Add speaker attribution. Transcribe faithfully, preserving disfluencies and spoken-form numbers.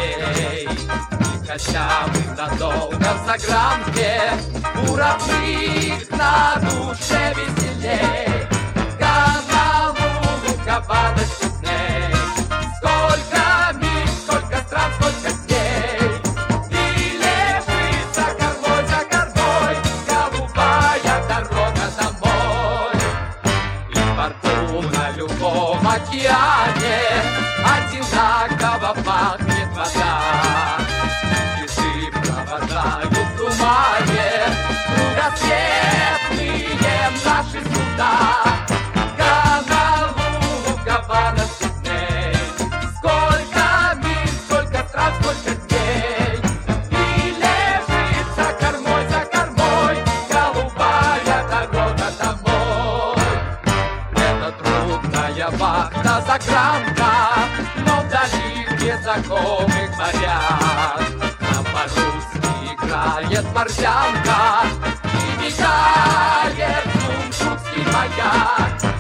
Speaker 1: друзей. И хотя мы надолго в загранке, у родных на душе веселей. Каналу Луковано Сидней. Сколько миль, сколько стран, сколько дней. И лежит за кормой, за кормой голубая дорога домой. И в порту на любом океане одинаково пахнет вода. Часы провожают в тумане кругосветные наши суда. Каналу Луковано Сидней. Сколько миль, сколько стран, сколько дней. И лежит за кормой, за кормой голубая дорога домой. Это трудная вахта, загранка, но вдали в незнакомых морях нам по-русски играет морзянка и мигает Куншутский маяк.